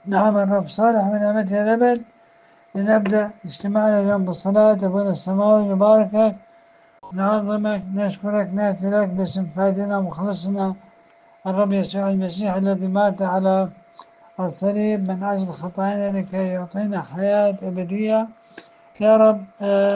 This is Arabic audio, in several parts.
نعم الرب صالح من نعمته الأبد. لنبدأ اجتماعنا اليوم بالصلاة. أبونا السماوي نباركك، نعظمك، نشكرك، نأتي لك باسم فادنا ومخلصنا الرب يسوع المسيح الذي مات على الصليب من أجل خطايانا لكي يعطينا حياة أبدية. يا رب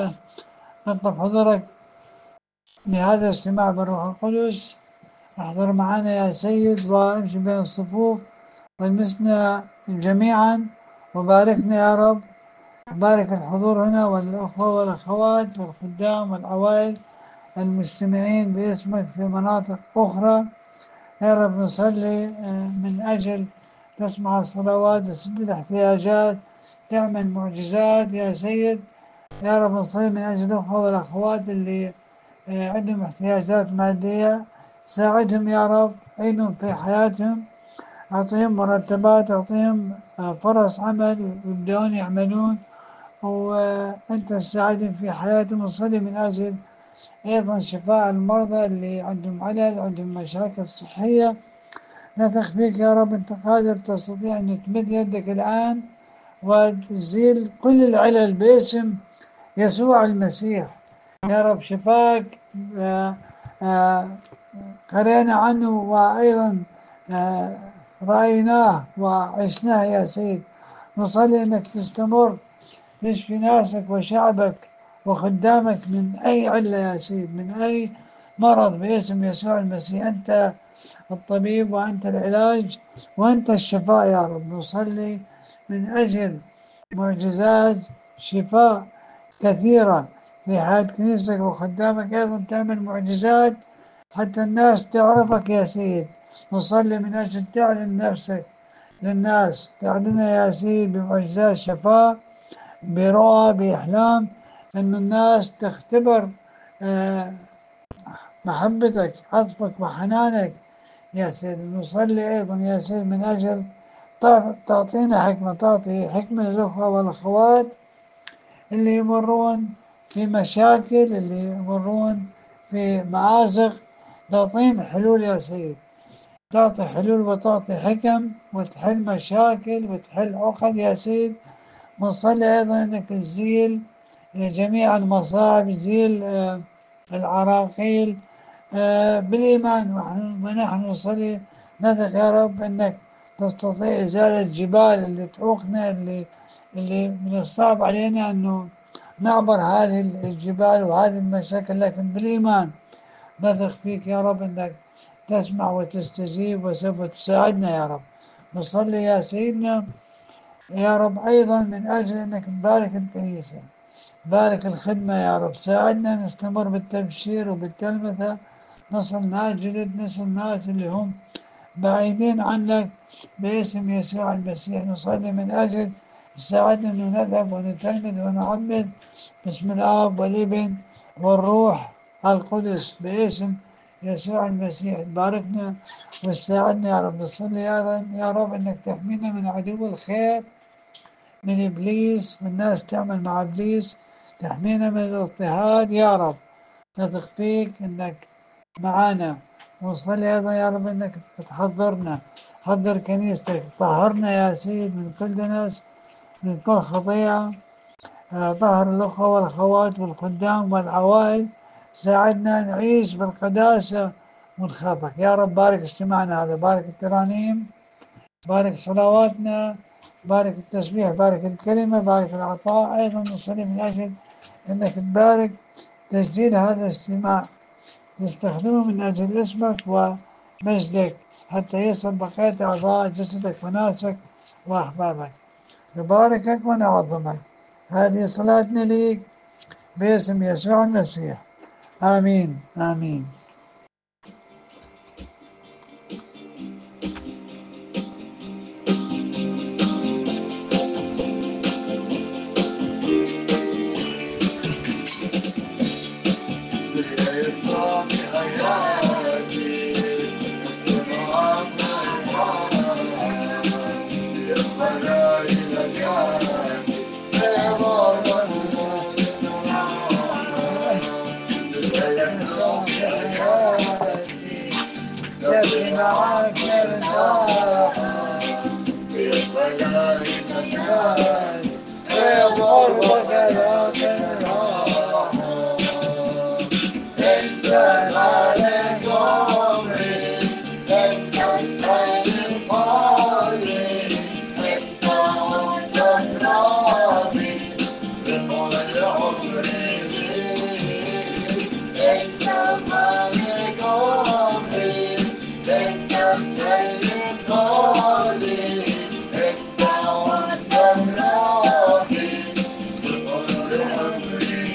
نطلب حضورك لهذا الاجتماع بالروح القدس. احضر معنا يا سيد وامشي بين الصفوف والمسنا جميعا، وباركنا يا رب. بارك الحضور هنا والأخوة والأخوات والخدام والعوائل المجتمعين باسمك في مناطق أخرى. يا رب نصلي من أجل تسمع الصلوات وتسد الاحتياجات، تعمل معجزات يا سيد. يا رب نصلي من أجل الأخوة والأخوات اللي عندهم احتياجات مادية، ساعدهم يا رب، عينهم في حياتهم، أعطيهم مرتبات، أعطيهم فرص عمل يبدأون يعملون، وأنت تساعدهم في حياتهم. نصلي من أجل أيضا شفاء المرضى اللي عندهم علل، عندهم مشاكل صحية. نثق فيك يا رب، أنت قادر، تستطيع أن تمد يدك الآن وتزيل كل العلل باسم يسوع المسيح. يا رب شفاك آه، آه، قرينا عنه وأيضا آه، رأيناه وعشناه يا سيد. نصلي أنك تستمر تشفي ناسك وشعبك وخدامك من أي علة يا سيد، من أي مرض باسم يسوع المسيح. أنت الطبيب وأنت العلاج وأنت الشفاء يا رب. نصلي من أجل معجزات شفاء كثيرة في حياة كنيستك وخدامك، أيضا تعمل معجزات حتى الناس تعرفك يا سيد. نصلي من أجل تعلن نفسك للناس، تعلنها يا سيد بمعجزات شفاء، برؤى، بإحلام، أن الناس تختبر آه، محبتك، عطفك وحنانك يا سيد. نصلي أيضا يا سيد من أجل تعطينا حكمة، تعطي حكمة للأخوة والأخوات اللي يمرون في مشاكل، اللي يمرون في مآزق. تعطيهم حلول يا سيد، تعطي حلول وتعطي حكم وتحل مشاكل وتحل عقد يا سيد. نصلي أيضا أنك تزيل جميع المصاعب، زيل العراقيل بالإيمان. ونحن نصلي نثق يا رب أنك تستطيع إزالة الجبال اللي تعوقنا، اللي من الصعب علينا أنه نعبر هذه الجبال وهذه المشاكل، لكن بالإيمان نثق فيك يا رب أنك تسمع وتستجيب وسوف تساعدنا يا رب. نصلي يا سيدنا يا رب أيضا من أجل أنك تبارك الكنيسة، بارك الخدمة يا رب، ساعدنا نستمر بالتبشير وبالتلمذة، نصل ناس جدد، نصل ناس اللي هم بعيدين عنك باسم يسوع المسيح. نصلي من أجل ساعدنا أن نذهب ونتلمذ ونعبد باسم الآب والابن والروح القدس باسم يسوع المسيح. باركنا واستعدنا يا رب. نصلي يا رب أنك تحمينا من عدو الخير، من إبليس، والناس تعمل مع إبليس. تحمينا من الاضطهاد يا رب. نثق فيك أنك معانا. ونصلي أيضا يا رب أنك تحضرنا، حضر كنيستك، طهرنا يا سيد من كل دنس، من كل خطيئة. طهر الأخوة والأخوات والخدام والعوائل. ساعدنا نعيش بالقداسة ونخافك يا رب. بارك اجتماعنا هذا، بارك الترانيم، بارك صلواتنا، بارك التسبيح، بارك الكلمة، بارك العطاء. أيضا نصلي من أجل أنك تبارك تسجيل هذا الاجتماع، تستخدمه من أجل اسمك ومجدك، حتى يصل بقية أعضاء جسدك وناسك وأحبابك. نباركك ونعظمك. هذه صلاتنا ليك باسم يسوع المسيح. آمين آمين. المكان قربك لا من راحة انت مالك عمري انت السيد قلبي انت وحدك ربي بكل عمري انت مالك عمري انت السيد قلبي انت وحدك ربي بكل عمري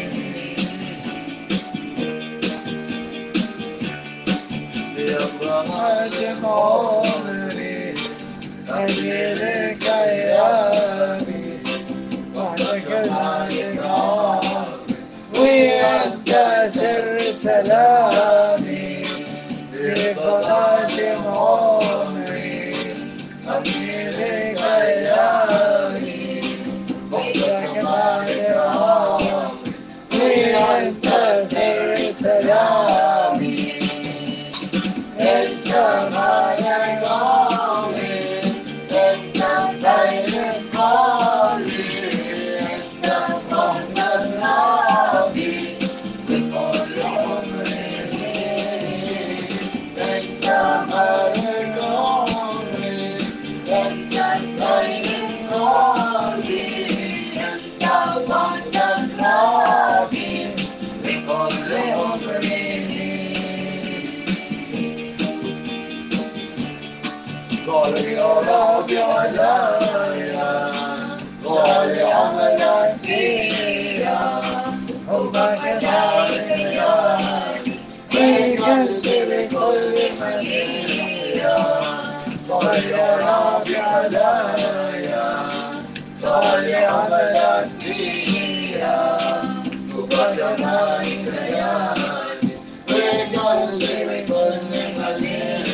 يلا حاجم عمري أجيلك أيامي وحدك المالك عمري وأنت سر سلامي في قدم عمري أجيلك أيامي وحدك المالك عمري وأنت سر سلامي انت مالك عمري انت السيد قلبي انت وحدك ربي بكل عمري انت مالك عمري انت السيد قلبي انت وحدك ربي بكل عمري ضالي يا ربي عليا ضالي عملك فيا حبك العافية بيكسر كل منية ضالي يا ربي عليا ضالي عملك فيا حبك العافية بيكسر كل منية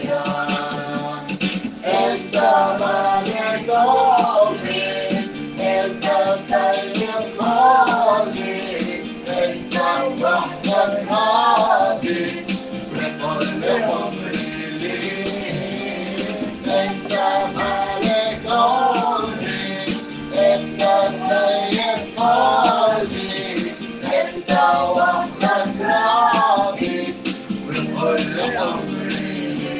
انت مالك عمري انت السيد قلبي انت وحدك ربي بكل عمري انت مالك عمري انت السيد قلبي انت وحدك ربي بكل عمري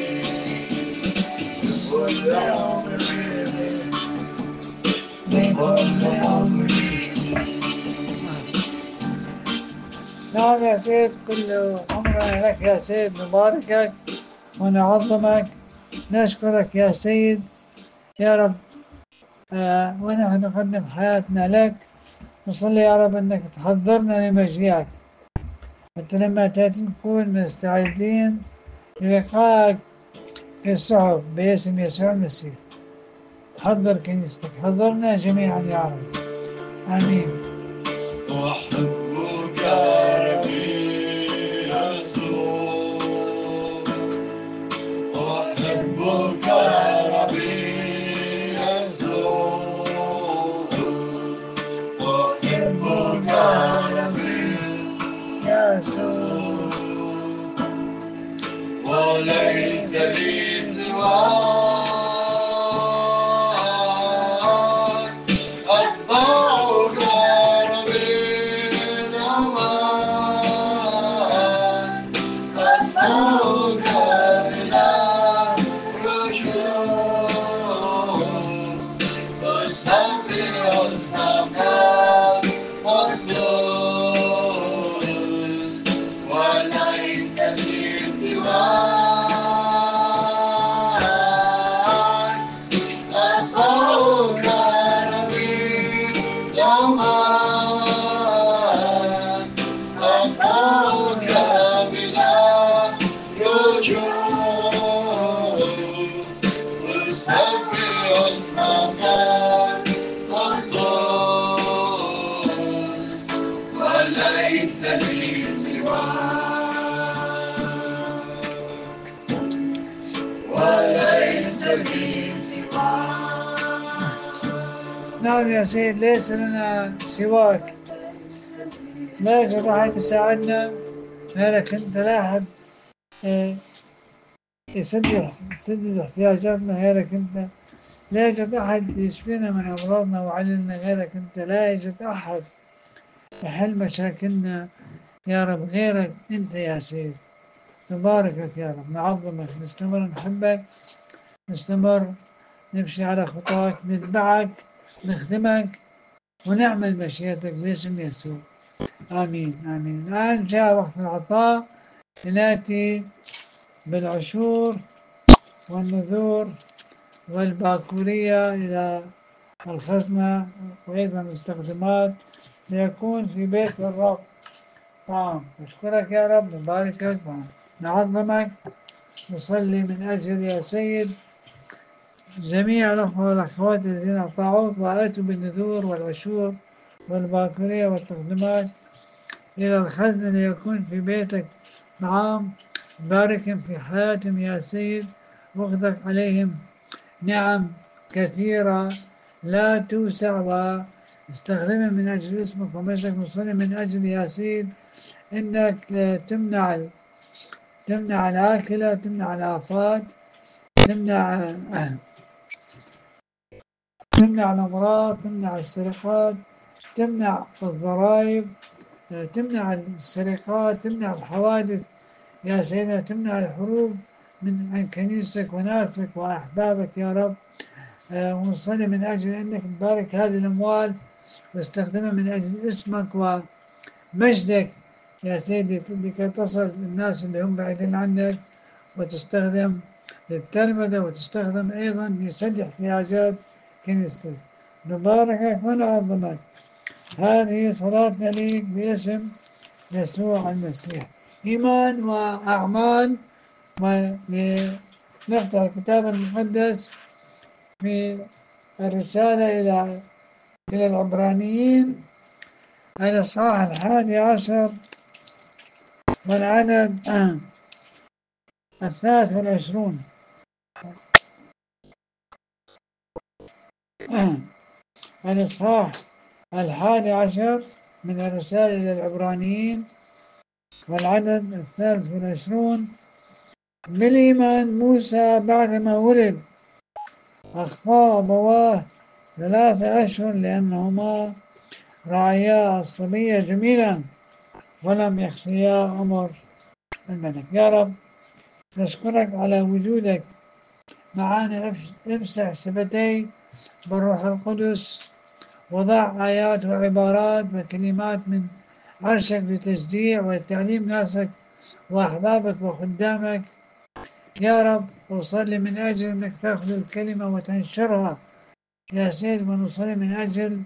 بكل عمري بكل عمري. نعم يا سيد كل عمرنا لك يا سيد نباركك ونعظمك نشكرك يا سيد يا رب ونحن نقدم حياتنا لك نصلي يا رب انك تحضرنا لمجيئك حتى لما تأتي نكون مستعدين للقائك في الصحف باسم يسوع المسيح. حضر كنيستك حضرنا جميعا يا رب آمين. أحبك ربي يسوع أحبك ربي يسوع أحبك ربي يسوع وليس لي سواك أتبعك ربي نواك أتبعك بلا رجوع أستغفر أصنعك أطلس وليس لي سواك أتبعك ربي يومك أتبعك بلا رجوع واستغفر اسمك قدوس وليس لي سواك وليس لي سواك. نعم يا سيد ليس لنا سواك لا يوجد أحد يساعدنا غيرك أنت لا أحد يسدد احتياجاتنا غيرك أنت لا يوجد أحد يشفينا من أمراضنا وعللنا غيرك أنت، لا يوجد أحد يحل مشاكلنا يا رب غيرك أنت يا سيد. نباركك يا رب، نعظمك، نستمر نحبك، نستمر نمشي على خطاك، نتبعك، نخدمك، ونعمل مشيئتك باسم يسوع. آمين آمين. الآن جاء وقت العطاء، لنأتي بالعشور والنذور والباكورية إلى الخزنة، وأيضا الاستخدامات ليكون في بيت الرب. نشكرك يا رب، نباركك ونعظمك، نصلي من أجل يا سيد جميع الأخوة والأخوات الذين أطاعوك وآتوا بالنذور والعشور والباكورية والتقدمات إلى الخزن ليكون في بيتك. نعم، باركهم في حياتهم يا سيد، واغدق عليهم نعم كثيرة لا توسع، واستخدمهم من أجل اسمك ومجدك. نصلي من أجل يا سيد إنك تمنع الآكلة، تمنع الآفات، تمنع الأمراض، تمنع السرقات، تمنع الضرائب، تمنع السرقات، تمنع الحوادث يا سيدنا، تمنع الحروب عن كنيستك وناسك وأحبابك يا رب. ونصلي من أجل أنك تبارك هذه الأموال واستخدمها من أجل اسمك ومجدك يا سيدي، لكي تصل الناس اللي هم بعيدين عنك، وتستخدم للتلمذة، وتستخدم أيضا لسد احتياجات كنيستك. نباركك ونعظمك. هذه صلاتنا ليك باسم يسوع المسيح. إيمان وأعمال. ونفتح الكتاب المقدس في الرسالة إلى العبرانيين، الإصحاح 11 والعدد 23. الإصحاح 11 من الرسالة إلى العبرانيين والعدد 23. بالإيمان موسى بعدما ولد أخفى أبواه 3 أشهر لأنهما رعيا الصبية جميلا ولم يخشيا أمر الملك. يا رب نشكرك على وجودك معنا. امسح شفتي بالروح القدس، وضع آيات وعبارات وكلمات من عرشك لتشجيع وتعليم ناسك وأحبابك وخدامك يا رب. أصلي من أجل أنك تأخذ الكلمة وتنشرها يا سيد، ونصلي من أجل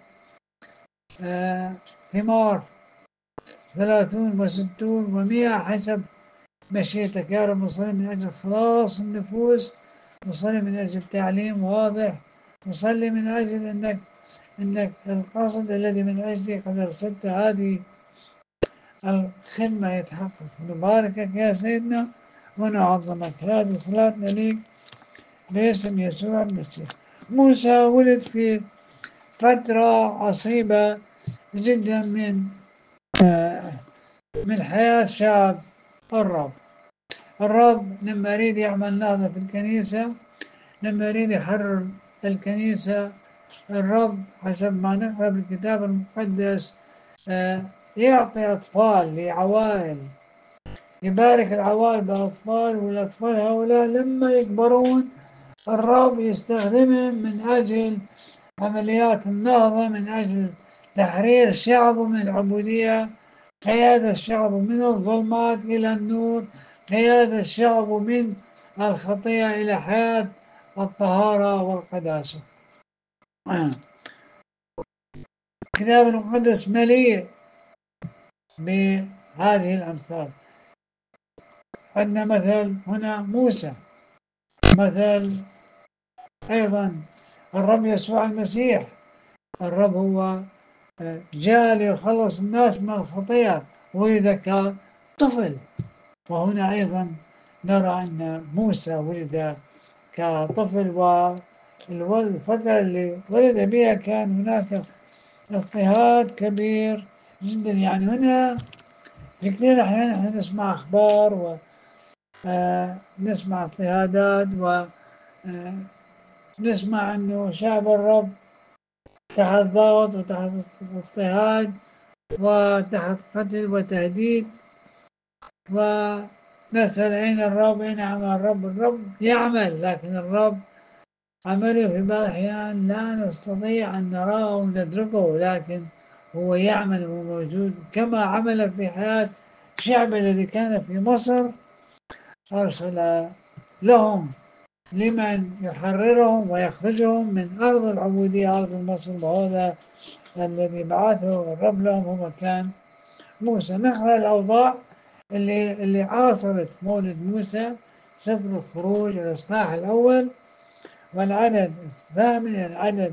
ثمار 30 و60 و100 حسب مشيتك يا رب. نصلي من أجل خلاص النفوس، نصلي من أجل تعليم واضح، نصلي من أجل أنك القصد الذي من أجله قد أرسلت هذه الخدمة يتحقق. نباركك يا سيدنا ونعظمك. هذه صلاتنا ليك باسم يسوع المسيح. موسى ولد في فترة عصيبة جدا من حياة شعب الرب. لما يريد يعمل نهضة في الكنيسة، لما يريد يحرر الكنيسة، الرب حسب ما نقرأ بالكتاب المقدس يعطي أطفال لعوائل، يبارك العوائل بالأطفال، والأطفال هؤلاء لما يكبرون الرب يستخدمهم من أجل عمليات النهضة، من أجل تحرير شعبه من العبودية، قيادة شعبه من الظلمات إلى النور، قيادة شعبه من الخطيئة إلى حياة الطهارة والقداسة. الكتاب المقدس مليء بهذه الأمثال. عندنا مثل هنا موسى، مثل أيضا الرب يسوع المسيح. الرب هو جاء ليخلص الناس من الخطيئة، ولد كطفل. وهنا أيضا نرى أن موسى ولد كطفل، والفترة اللي ولد بها كان هناك اضطهاد كبير جدا. يعني هنا في كثير أحيان احنا نسمع أخبار ونسمع اضطهادات نسمع أنه شعب الرب تحت ضغط وتحت اضطهاد وتحت قتل وتهديد، ونسأل أين الرب، أين عمل الرب؟ الرب يعمل، لكن الرب عمله في بعض الأحيان لا نستطيع أن نراه أو ندركه، لكن هو يعمل وموجود، كما عمل في حياة الشعب الذي كان في مصر. أرسل لهم لمن يحررهم ويخرجهم من أرض العبودية، أرض مصر، وهذا الذي بعثه الرب لهم هو كان موسى. نقرأ الأوضاع اللي عاصرت مولد موسى، سفر الخروج الإصحاح الأول والعدد 8 إلى العدد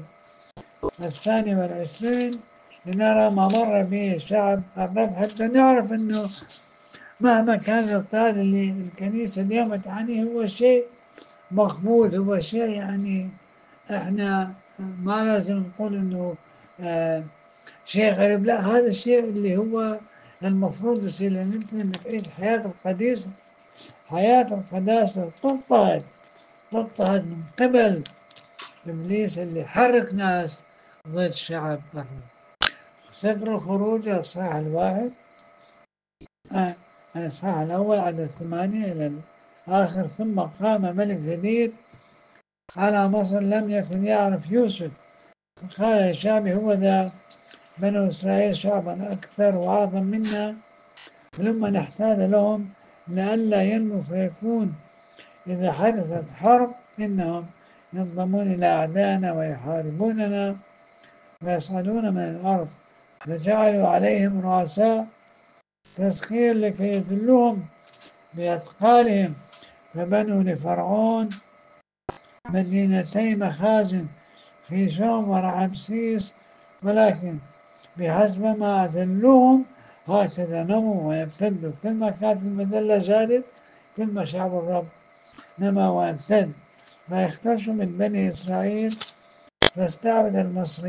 22، لنرى ما مر به الشعب الرب، حتى نعرف أنه مهما كان الاضطهاد اللي الكنيسة اليوم تعانيه هو شيء مقبول، هو شيء يعني احنا ما لازم نقول انه آه شيء غريب، لا، هذا الشيء اللي هو المفروض يصير، لان انت لما تعيش حياة القديس، حياة القداسة تضطهد من قبل ابليس اللي حرك ناس ضد شعب الرب. سفر الخروج الإصحاح الواحد، الإصحاح الأول عدد 8 إلى الآخر. ثم قام ملك جديد على مصر لم يكن يعرف يوسف، قال لشعبه هو ذا بنو إسرائيل شعبا أكثر وأعظم منا، فلما نحتاج لهم لئلا ينمو، فيكون إذا حدثت حرب إنهم ينضمون إلى أعدائنا ويحاربوننا ويصعدون من الأرض، فجعلوا عليهم رؤساء تسخير لكي يذلوهم بأثقالهم، فبنوا لفرعون مدينتي مخازن في شوم ورعمسيس، ولكن بحسب ما أذلوهم هكذا نموا ويمتدوا. كل ما كانت المذلة زادت كل ما شعب الرب نما وامتد، فيختشوا من بني إسرائيل، فاستعبد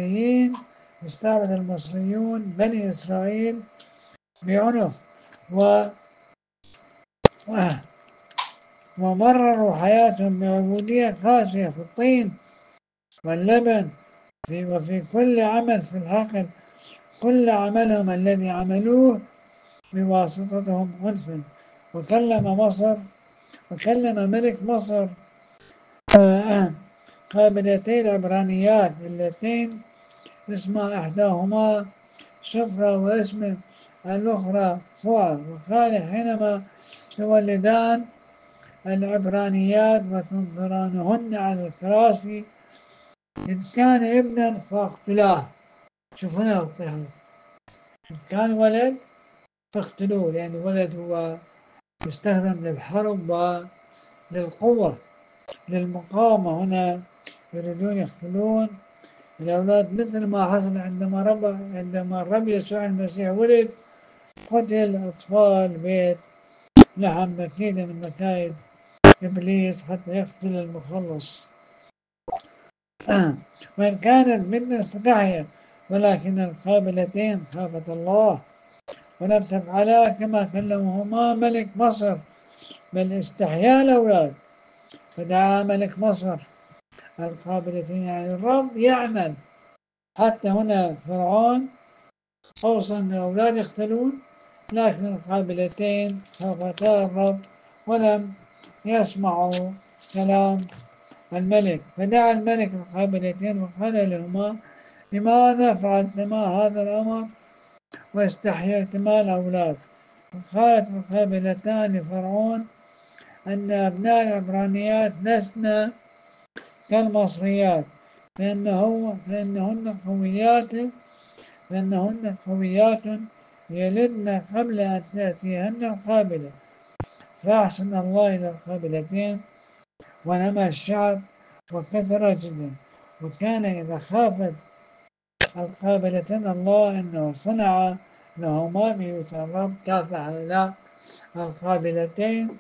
المصريون بني إسرائيل بعنف ومرروا حياتهم بعبودية قاسية في الطين واللبن وفي كل عمل في الحقل، كل عملهم الذي عملوه بواسطتهم عنف. وكلم ملك مصر قابلتي العبرانيات اللتين اسم إحداهما شفرة واسم الأخرى فوع، وقال حينما تولدان العبرانيات وتنظرانهن على الكراسي إن كان ابنا فاقتلاه. شوف هنا الاضطهاد، إن كان ولد فاقتلوه، لأن الولد هو يستخدم للحرب وللقوة للمقاومة. هنا يريدون يقتلون الأولاد، مثل ما حصل عندما الرب يسوع المسيح ولد، قتل أطفال بيت لحم مكيدة من مكايد إبليس حتى يقتل المخلص. وإن كانت بنت فتحيا، ولكن القابلتين خافت الله ولم تفعلا كما كلمهما ملك مصر، بل استحيا الأولاد. فدعا ملك مصر القابلتين، يعني الرب يعمل. حتى هنا فرعون أوصى أن الأولاد يقتلون، لكن القابلتين خافتا الرب ولم يسمعوا كلام الملك. فدعا الملك القابلتين وقال لهما لماذا فعلتما هذا الأمر واستحييتما الأولاد؟ وقالت القابلتان لفرعون أن أبناء العبرانيات لسنا كالمصريات، فإنهن قويات يلدن قبل أن تأتيهن القابلة. فأحسن الله إلى القابلتين ونمى الشعب وكثر جدا. وكان إذا خافت القابلتين الله أنه صنع لهما بيوت الرب، كافح هؤلاء القابلتين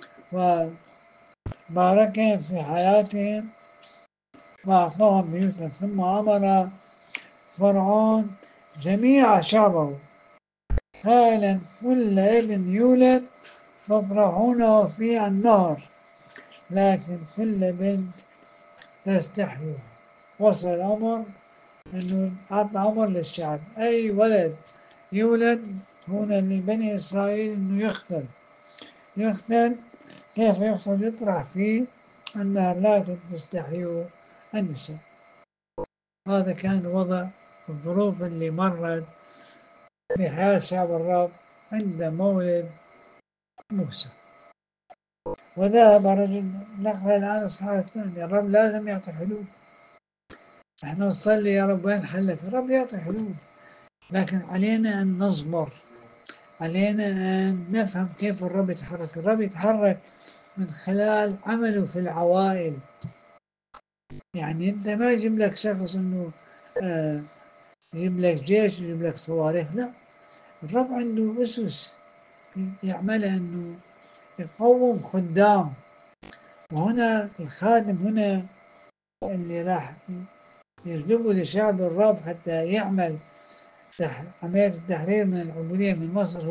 وباركهم في حياتهم وأعطاهم بيوتا. ثم أمر فرعون جميع شعبه قائلا كل ابن يولد تطرحونه في النهر، لكن كل بنت يستحيوا. وصل الأمر أنه أعطى أمر للشعب أي ولد يولد هنا لبني إسرائيل أنه يقتل. كيف يقتل؟ يطرح فيه أنها لا تستحيوا النساء. هذا كان وضع الظروف اللي مرت في حياة شعب الرب عند مولد موسى. وذهب رجل، نقرأ الآن الإصحاح الثاني. الرب لازم يعطي حلول. احنا نصلي يا رب وين حلك؟ الرب يعطي حلول، لكن علينا أن نصبر، علينا أن نفهم كيف الرب يتحرك. الرب يتحرك من خلال عمله في العوائل. يعني أنت ما يجيب لك شخص أنه يجيب لك جيش، يجيب لك صواريخ، لا. الرب عنده أسس يعملها، أنه يقوم خدام. وهنا الخادم هنا اللي راح يجلبه لشعب الرب حتى يعمل عملية التحرير من العبودية من مصر،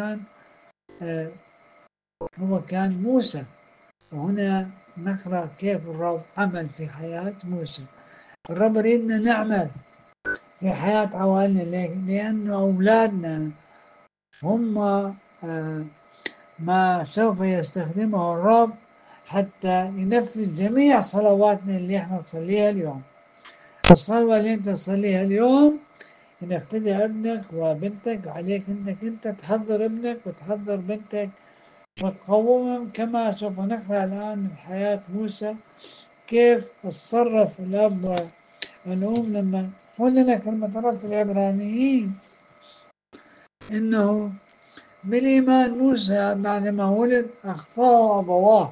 هو كان موسى. وهنا نقرأ كيف الرب عمل في حياة موسى. الرب يريدنا نعمل في حياة عوائلنا، لأن أولادنا هم ما سوف يستخدمه الرب حتى ينفذ جميع صلواتنا اللي احنا نصليها اليوم. الصلوة اللي انت تصليها اليوم ينفذها ابنك وبنتك، وعليك انك انت تحضر ابنك وتحضر بنتك وتقومهم، كما سوف نقرأ الآن من حياة موسى كيف تصرف الأب والأم لما قل لنا كلمة الرب في العبرانيين إنه بالإيمان موسى بعدما ولد أخفاه أبواه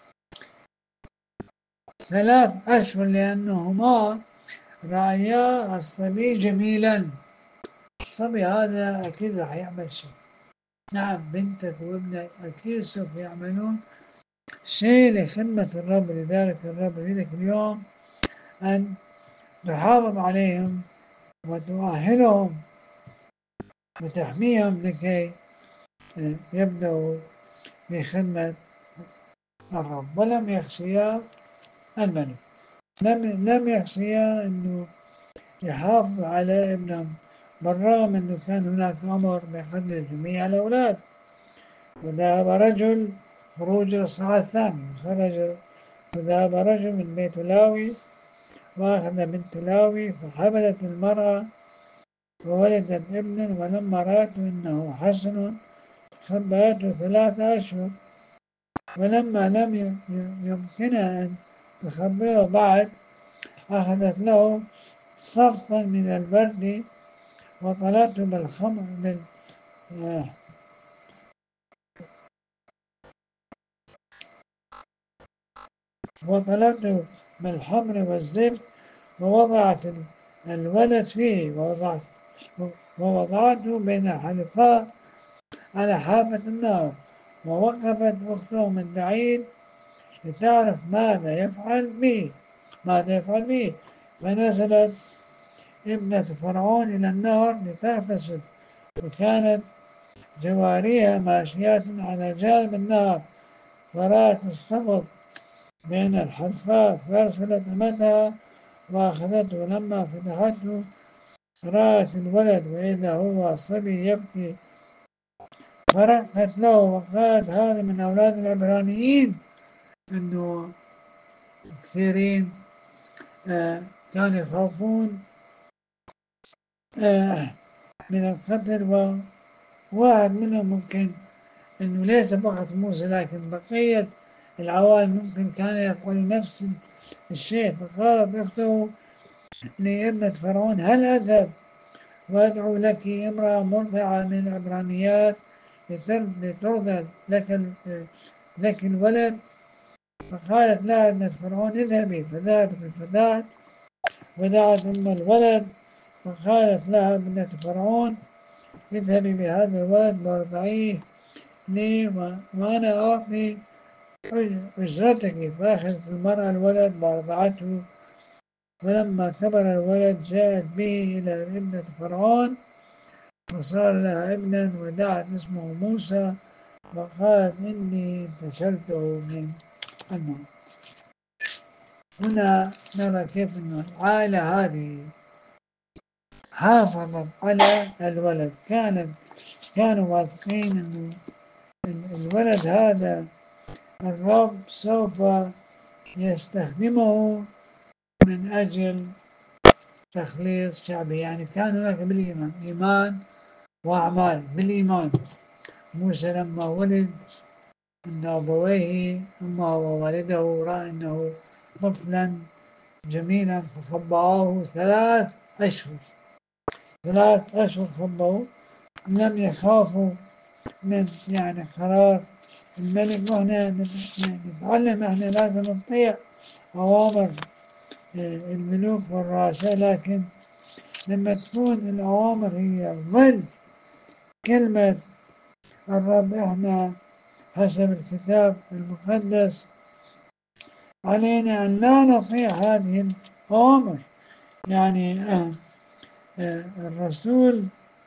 3 أشهر لأنهما رأيا الصبي جميلا. الصبي هذا أكيد راح يعمل شيء. نعم، بنتك وابنك أكيد سوف يعملون شيء لخدمة الرب. لذلك الرب يريدك اليوم أن تحافظ عليهم وتؤهلهم وتحميهم لكي يبدأوا بخدمة الرب. ولم يخشيا الملك، لم يخشيا أنه يحافظ على ابنهم، بالرغم أنه كان هناك أمر بقتل جميع الأولاد. وذهب رجل، خروج الإصحاح الثاني، وذهب رجل من بيت لاوي وأخذ بنت لاوي فحملت المرأة وولدت ابنا، ولما رأته إنه حسن خبأته 3 أشهر. ولما لم يمكنها أن تخبئه بعد، أخذت له صفطا من البرد وطلته بالخمر وطلته بالحمر والزفت، ووضعت الولد فيه، ووضعته بين حلقاء على حافة النار. ووقفت أخته من بعيد لتعرف ماذا يفعل به. فنزلت ابنة فرعون إلى النهر لتغتسل، وكانت جواريها ماشيات على جانب النهر، فرأت الصفط بين الحلفاء فأرسلت أمتها وأخذته. لما فتحته رأت الولد وإذا هو صبي يبكي، فرقت له وقالت هذا من أولاد العبرانيين. أنه كثيرين كانوا يخافون من القتل، وواحد منهم ممكن أنه ليس فقط موسى لكن بقية العوائل ممكن كانوا يفعلوا نفس الشيء. فقالت أخته لابنة فرعون هل أذهب وأدعو لك امرأة مرضعة من العبرانيات لترضع لك الولد؟ فقالت لها ابنة فرعون اذهبي. فذهبت الفتاة ودعت أم الولد، فقالت لها ابنة فرعون اذهبي بهذا الولد وارضعيه لي وأنا أعطي أجرتك. فأخذت المرأة الولد وأرضعته. ولما كبر الولد جاءت به إلى ابنة فرعون وصار لها ابنا ودعت اسمه موسى، وقالت إني فشلته من الموت. هنا نرى كيف أن العائلة هذه حافظت على الولد، كانوا واثقين أنه الولد هذا الرب سوف يستخدمه من أجل تخليص شعبه. يعني كان هناك بالإيمان، إيمان وأعمال. بالإيمان موسى لما ولد أن أبويه أما ووالده رأى أنه طفلا جميلا فخبأه 3 أشهر. 3 أشهر خبأه، لم يخافوا من يعني قرار الملك. وهنا نتعلم احنا لازم نطيع أوامر الملوك والرؤساء، لكن لما تكون الأوامر هي ضد كلمة الرب، احنا حسب الكتاب المقدس علينا أن لا نطيع هذه الأوامر. يعني الرسول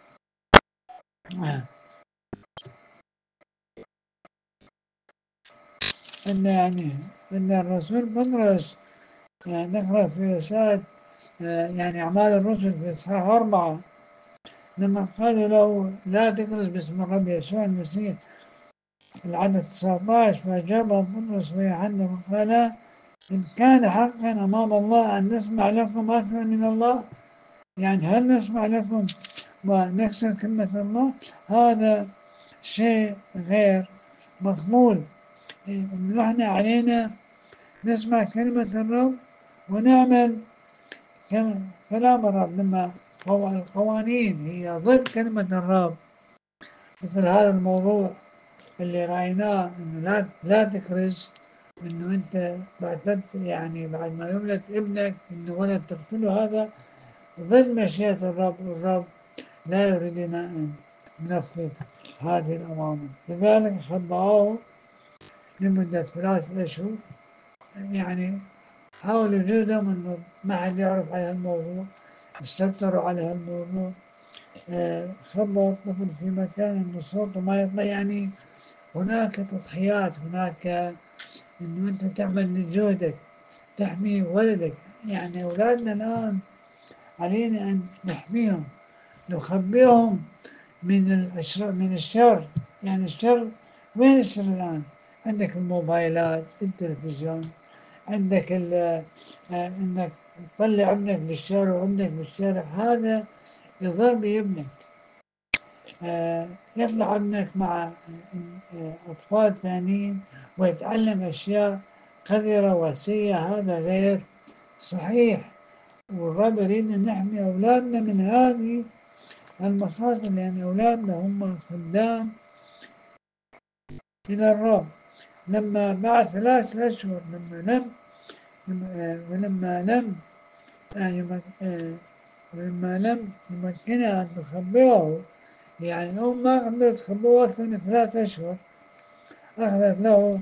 أن الرسول بطرس، نقرأ في رسالة يعني أعمال الرسل في إصحاح 4 لما قال له لا تكرز باسم الرب يسوع المسيح، العدد 19، فأجاب بطرس ويوحنا وقال إن كان حقا أمام الله أن نسمع لكم أكثر من الله، يعني هل نسمع لكم ونكسر كلمة الله؟ هذا شيء غير مقبول. نحن علينا نسمع كلمة الرب ونعمل كلام الرب. لما القوانين هي ضد كلمة الرب، مثل هذا الموضوع اللي رأيناه إنه لا تكرز، إنه أنت يعني بعد ما يولد ابنك إنه ولد تقتله، هذا ضد مشيئة الرب. الرب لا يريدنا أن ننفذ هذه الأوامر، لذلك خبأوه لمدة 3 أشهر. يعني حاولوا جهدهم إنه ما حد يعرف على هالموضوع، استتروا على هالموضوع. خبأوا الطفل في مكان إنه صوته ما يطلع. يعني هناك تضحيات، هناك إنه أنت تعمل من جهدك تحمي ولدك. يعني أولادنا الآن علينا أن نحميهم، نخبئهم من الشر. يعني الشر، وين الشر الآن؟ عندك الموبايلات، التلفزيون، عندك انك تطلع ابنك بالشارع وابنك بالشارع، هذا يضر بابنك. يطلع ابنك مع أطفال ثانيين ويتعلم أشياء قذرة وسيئة، هذا غير صحيح. والرب يريدنا نحمي أولادنا من هذه المخاطر، لأن أولادنا هم خدام إلى الرب. لما بعد 3 أشهر ولما لم يمكنها أن تخبره، يعني الأم ما قدرت تخبره أكثر من 3 أشهر، أخذت له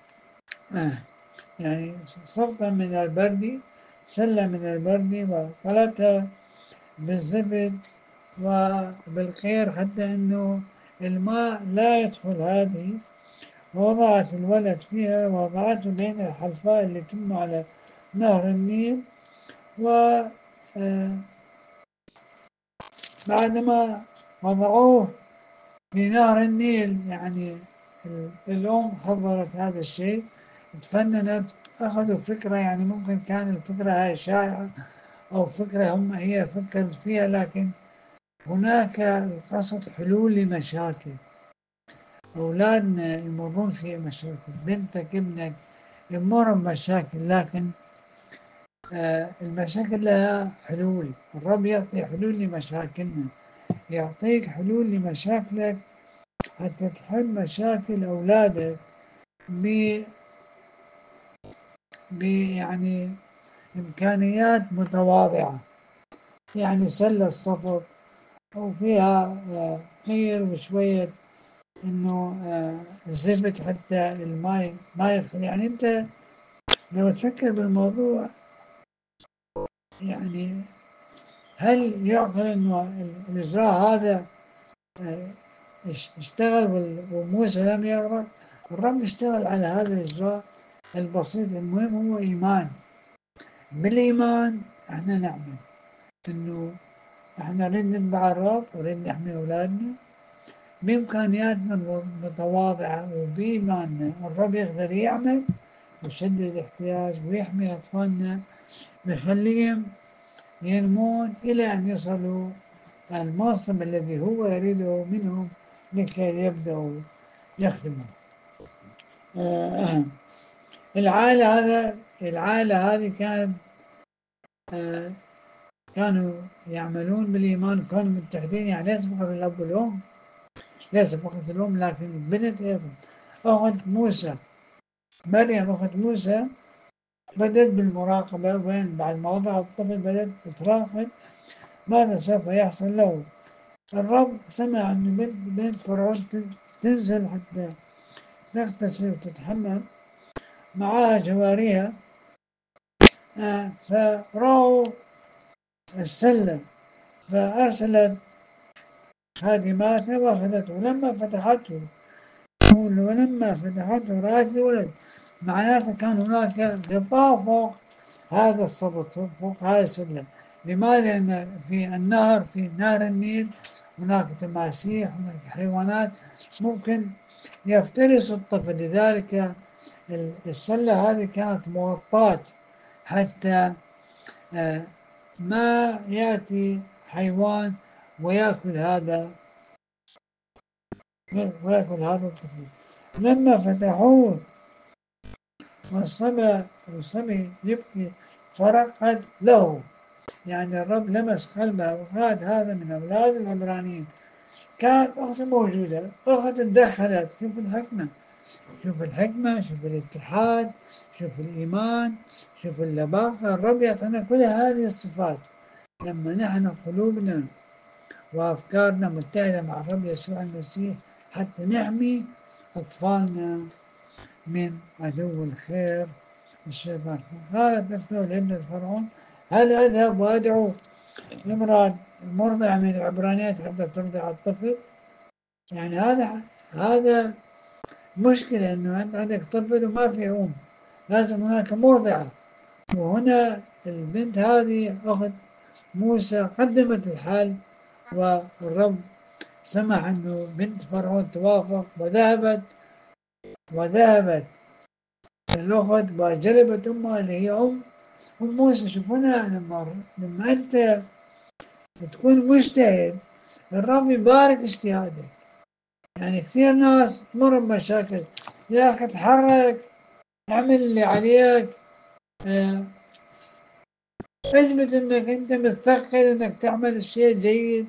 يعني صفة من البردي، سلة من البردي، وقلتها بالزبد وبالخير حتى أنه الماء لا يدخل هذه، ووضعت الولد فيها ووضعته بين الحلفاء اللي تم على نهر النيل. وبعدما وضعوه في نهر النيل، يعني الأم حضرت هذا الشيء، تفننت، أخذوا فكرة، يعني ممكن كان الفكرة هاي شائعة أو فكرة هي فكرت فيها، لكن هناك القصد حلول لمشاكل. أولادنا يمرون في مشاكل، بنتك ابنك يمر بمشاكل، لكن المشاكل لها حلول. الرب يعطي حلول لمشاكلنا، يعطيك حلول لمشاكلك حتى تحل مشاكل أولادك يعني إمكانيات متواضعة. يعني سلة الصفر وفيها قير وشوية إنه زفت حتى الماء ما يدخل. يعني أنت لو تفكر بالموضوع، يعني هل يعقل إنه الإجراء هذا اشتغل وموسى لم يغرق؟ الرب اشتغل على هذا الإجراء البسيط. المهم هو إيمان. بالإيمان احنا نعمل إنه احنا نريد نتبع الرب ونريد نحمي أولادنا بإمكانياتنا المتواضعة وبإيماننا. الرب يقدر يعمل ويسد الاحتياج ويحمي أطفالنا ويخليهم ينمون إلى أن يصلوا المنصب الذي هو يريده منهم لكي يبدأوا يخدموا. العائلة هذه كانوا يعملون بالإيمان وكانوا متحدين، يعني ليس فقط الأب والأم، ليس فقط الأم لكن البنت أيضا. أخت موسى، مريم أخت موسى بدأت بالمراقبة، وين بعد ما وضع الطفل بدأت تراقب ماذا سوف يحصل له. الرب سمع أن بنت فرعون تنزل حتى تغتسل وتتحمم معها جواريها، فرأوا السلة فأرسلت خادماتها وأخذته. ولما فتحته رأت الولد، معناته كان هناك غطاء فوق هذا الصبت، فوق هذا السلة. لماذا؟ لأن في النهر، في نهر النيل هناك تماسيح، هناك حيوانات ممكن يفترس الطفل، لذلك السلة هذه كانت مغطاة حتى ما يأتي حيوان ويأكل هذا الطفل. لما فتحوه والصبي يبكي فرقد له، يعني الرب لمس قلبه وقال هذا من أولاد العبرانيين. كانت أخت موجودة، أخت تدخلت. شوف الحكمة، شوف الاتحاد، شوف الإيمان، شوف اللباقة. الرب يعطينا كل هذه الصفات لما نحن قلوبنا وأفكارنا متحدة مع الرب يسوع المسيح حتى نحمي أطفالنا من عدو الخير الشيطان. قالت نفسه لابنة فرعون هل أذهب وأدعو امرأة مرضع من العبرانيات حتى ترضع الطفل؟ يعني هذا مشكلة، إنه أنت عندك طفل وما في أم، لازم هناك مرضعة. وهنا البنت هذه أخت موسى قدمت الحل، والرب سمح أنه بنت فرعون توافق وذهبت الأخت وجلبت أمها اللي هي أم موسى. شوف هنا لما أنت تكون مجتهد الرب يبارك اجتهادك. يعني كثير ناس تمر بمشاكل، يا أخي تحرك، اعمل اللي عليك، اثبت انك انت مستقل انك تعمل الشيء جيد.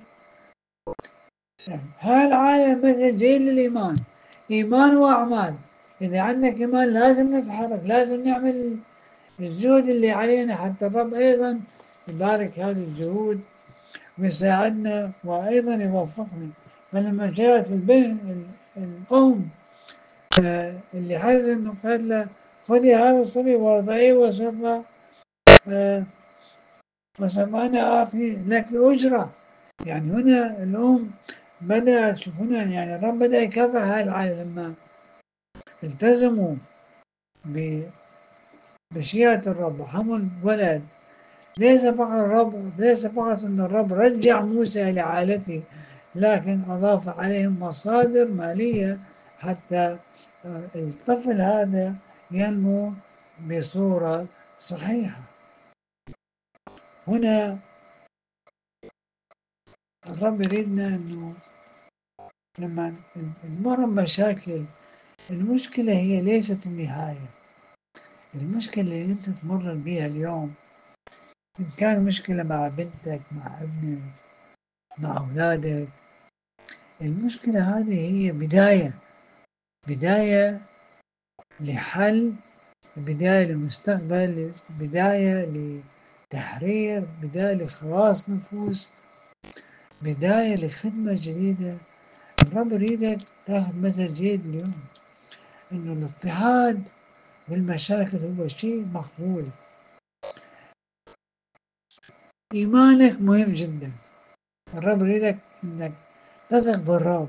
هالعالم مثل جيد للإيمان، إيمان وأعمال. إذا عندك إيمان لازم نتحرك، لازم نعمل الجهد اللي علينا حتى الرب أيضا يبارك هذه الجهود ويساعدنا وأيضا يوفقنا. فلما جاءت الأم اللي حرز انه قال له خذي هذا الصبي وارضعيه وسوف انا اعطي لك اجره. يعني هنا الام بدات، شوف هنا يعني الرب بدا يكافئ هاي العائله لما التزموا بشيئة الرب وحمل ولد. ليس فقط ان الرب رجع موسى الى عائلته، لكن اضاف عليهم مصادر ماليه حتى الطفل هذا ينمو بصورة صحيحة. هنا الرب يريدنا أنه لما نمر بمشاكل، المشكلة هي ليست النهاية. المشكلة اللي أنت تمر بها اليوم، إن كان مشكلة مع بنتك، مع ابنك، مع أولادك، المشكلة هذه هي بداية لحل، بداية لمستقبل، بداية لتحرير، بداية لخلاص نفوس، بداية لخدمة جديدة. الرب يريدك تاخذ مثل جيد اليوم، انه الاضطهاد والمشاكل هو شيء مقبول. ايمانك مهم جدا. الرب يريدك انك تثق بالرب.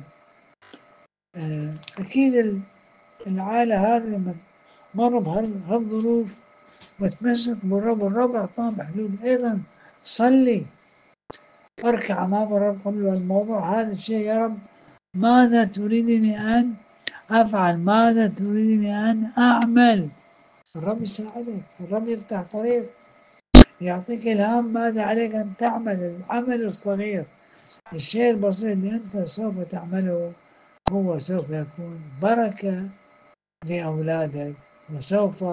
اكيد العائلة هذه لما مروا بهالظروف وتمسك بالرب، والرب أعطاهم حلول. أيضا صلي، اركع أمام الرب، قل له الموضوع هذا الشيء يا رب، ماذا تريدني أن أفعل؟ ماذا تريدني أن أعمل؟ الرب يساعدك، الرب يفتح طريق، يعطيك إلهام ماذا عليك أن تعمل. العمل الصغير، الشيء البسيط اللي أنت سوف تعمله هو سوف يكون بركة لأولادك، وسوف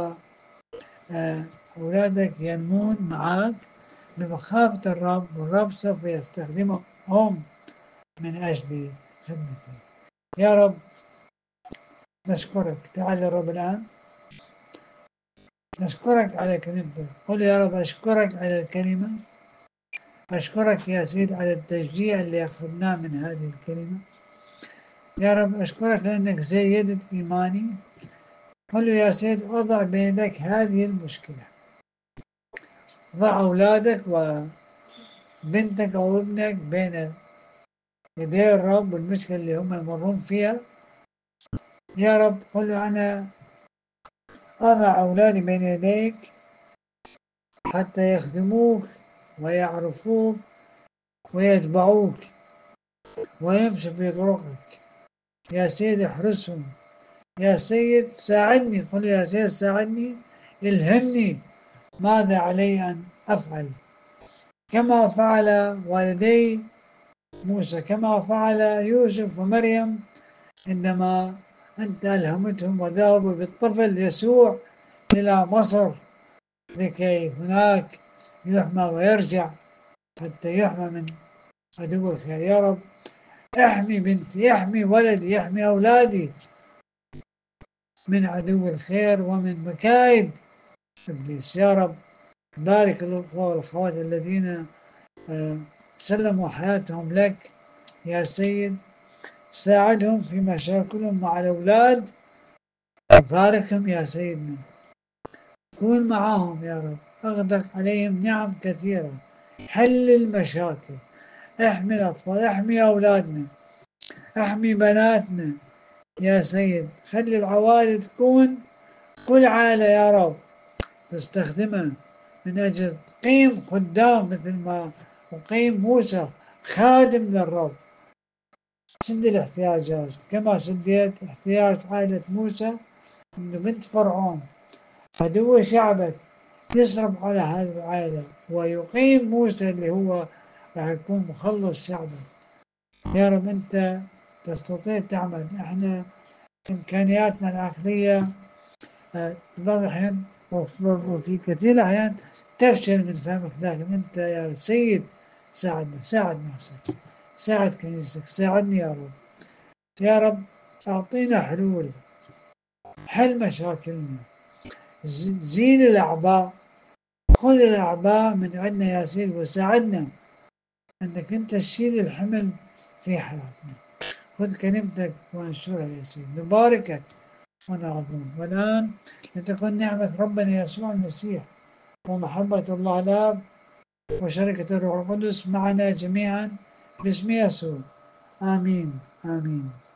أولادك ينمون معك بمخافة الرب، والرب سوف يستخدمهم من أجل خدمته. يا رب نشكرك. تعال يا رب الآن نشكرك على كلمتك. قل يا رب أشكرك على الكلمة، أشكرك يا سيد على التشجيع اللي أخذناه من هذه الكلمة. يا رب أشكرك لأنك زيدت إيماني. قل له يا سيد أضع بين يديك هذه المشكلة، ضع أولادك وبنتك أو ابنك بين يدي الرب والمشكلة اللي هم يمرون فيها. يا رب قل له أنا أضع أولادي بين يديك حتى يخدموك ويعرفوك ويتبعوك ويمشوا في طرقك. يا سيد احرسهم، يا سيد ساعدني. قل يا سيد ساعدني، الهمني ماذا علي أن أفعل، كما فعل والدي موسى، كما فعل يوسف ومريم عندما أنت ألهمتهم وذهبوا بالطفل يسوع إلى مصر لكي هناك يحمى ويرجع حتى يحمى من عدو الخير. يا رب احمي بنتي، احمي ولدي، احمي أولادي من عدو الخير ومن مكايد إبليس. يا رب بارك الأخوة والأخوات الذين سلموا حياتهم لك يا سيد، ساعدهم في مشاكلهم مع الأولاد، باركهم يا سيدنا، كون معاهم يا رب، أغدق عليهم نعم كثيرة، حل المشاكل، احمي الأطفال، احمي أولادنا، احمي بناتنا يا سيد. خلي العوائل تكون كل عائلة يا رب تستخدمها من أجل قيم خدام مثل ما أقيم موسى خادم للرب. سد الاحتياجات كما سديت احتياج عائلة موسى إنه بنت فرعون عدو شعبك يصرف على هذه العائلة ويقيم موسى اللي هو راح يكون مخلص شعبك. يا رب أنت تستطيع تعمل. احنا إمكانياتنا العقلية بعض الأحيان وفي كثير الأحيان تفشل من فهمك، لكن أنت يا سيد ساعدنا، ساعد نفسك، ساعد كنيستك، ساعدني يا رب. يا رب أعطينا حلول، حل مشاكلنا، زيل الأعباء، خذ الأعباء من عندنا يا سيد وساعدنا أنك أنت تشيل الحمل في حياتنا. خذ كلمتك وانشرها يا سيد، نباركك ونعظمك. والآن لتكن نعمة ربنا يسوع المسيح ومحبة الله الآب وشركة الروح القدس معنا جميعا باسم يسوع. آمين آمين.